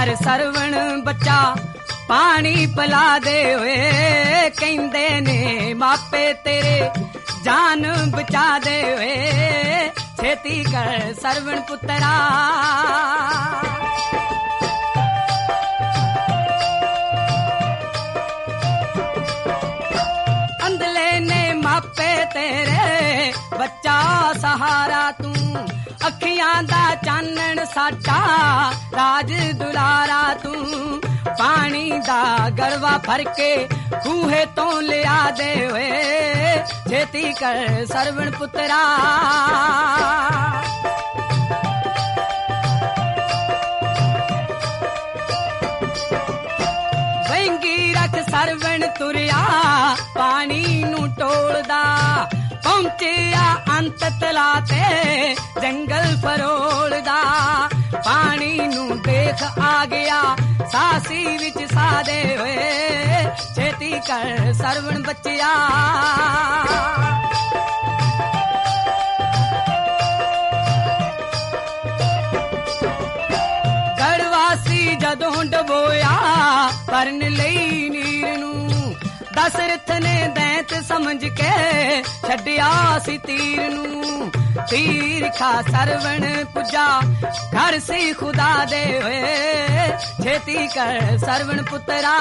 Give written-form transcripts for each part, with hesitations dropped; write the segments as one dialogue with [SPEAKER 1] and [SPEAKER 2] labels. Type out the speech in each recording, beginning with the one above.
[SPEAKER 1] ਕਰ ਸਰਵਣ ਬੱਚਾ ਪਾਣੀ ਪਿਲਾ ਦੇ ਓਏ ਕਹਿੰਦੇ ਨੇ ਮਾਪੇ ਤੇਰੇ ਜਾਨ ਬਚਾ ਦੇ ਓਏ ਛੇਤੀ ਕਰ ਸਰਵਣ ਪੁੱਤਰਾ ਅੰਦਲੇ ਨੇ ਮਾਪੇ ਤੇਰੇ ਬੱਚਾ ਸਹਾਰਾ ਤੂੰ ਅੱਖੀਆਂ ਦਾ ਚਾਨਣ ਸਾਡਾ ਰਾਜ ਦੁਲਾਰਾ ਤੂੰ ਪਾਣੀ ਦਾ ਗੜਵਾ ਭਰ ਕੇ ਖੂਹੇ ਤੋਂ ਲਿਆ ਦੇ ਓਏ ਛੇਤੀ ਕਰ ਸਰਵਣ ਪੁੱਤਰਾ ਵੰਗੀ ਰੱਖ ਸਰਵਣ ਤੁਰਿਆ ਪਾਣੀ ਨੂੰ ਟੋਲਦਾ ਪਹੁੰਚਿਆ ਅੰਤ ਤਲਾ ਤੇ ਜੰਗਲ ਫਰੋਲਦਾ ਪਾਣੀ ਨੂੰ ਦੇਖ ਆ ਗਿਆ ਸਾਸੀ ਵਿੱਚ ਸਾਦੇ ਹੋਏ ਛੇਤੀ ਕਰ ਸਰਵਣ ਬੱਚਿਆ ਗੜਵਾਸੀ ਜਦੋਂ ਡਬੋਇਆ ਭਰਨ ਲਈ ਨੀਰ ਨੂੰ ਦਸ਼ਰਥ ਨੇ ਦੈਂਤ ਸਮਝ ਕੇ ਛੱਡਿਆ ਸੀ ਤੀਰ ਨੂੰ ਤੀਰ ਖਾ ਸਰਵਣ ਪੁੱਜਾ ਘਰ ਸੀ ਖੁਦਾ ਦੇ ਹੋਏ ਛੇਤੀ ਕਰ ਸਰਵਣ ਪੁੱਤਰਾ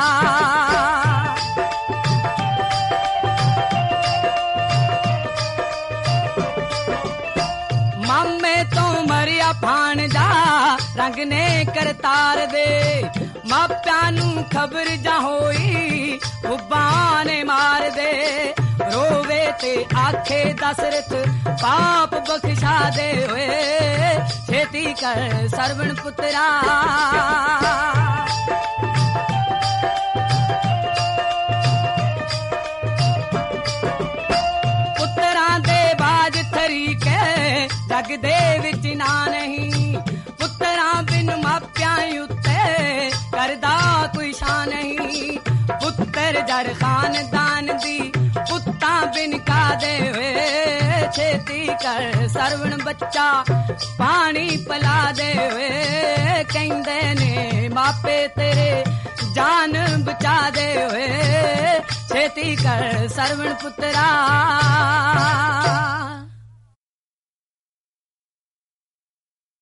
[SPEAKER 1] ਮਾਮੇ ਤੋਂ ਮਰਿਆ ਭਾਣਜਾ ਰੰਗ ਨੇ ਕਰਤਾਰ ਦੇ ਮਾਪਿਆਂ ਨੂੰ ਖਬਰ ਜਾ ਹੋਈ ਉੱਬਾਂ ਨੇ ਮਾਰ ਦੇ ਰੋਵੇ ਤੇ ਆਖੇ ਦਸ਼ਰਥ ਪਾਪ ਬਖਸ਼ਾ ਦੇ ਓਏ ਛੇਤੀ ਕਰ ਸਰਵਣ ਪੁੱਤਰਾ ਪੁੱਤਰਾਂ ਦੇ ਬਾਜ ਤਰੀਕੇ ਜਗ ਦੇ ਵਿੱਚ ਨਾ ਨਹੀਂ ਪੁੱਤਰਾਂ ਬਿਨ ਮਾਪਿਆਂ ਉੱਤੇ ਕਰਦਾ ਕੋਈ ਸ਼ਾਨ ਨਹੀਂ ਪੁੱਤਰ ਜਰ ਖਾਨਦਾਨ ਦੀ ਪੁੱਤਾਂ ਬਿਨ ਕਾ ਦੇ ਓਏ ਛੇਤੀ ਕਰ ਸਰਵਣ ਬੱਚਾ ਪਾਣੀ ਪਿਲਾ ਦੇ ਓਏ ਕਹਿੰਦੇ ਨੇ ਮਾਪੇ ਤੇਰੇ ਜਾਨ ਬਚਾ ਦੇ ਓਏ ਛੇਤੀ ਕਰ ਸਰਵਣ ਪੁੱਤਰਾ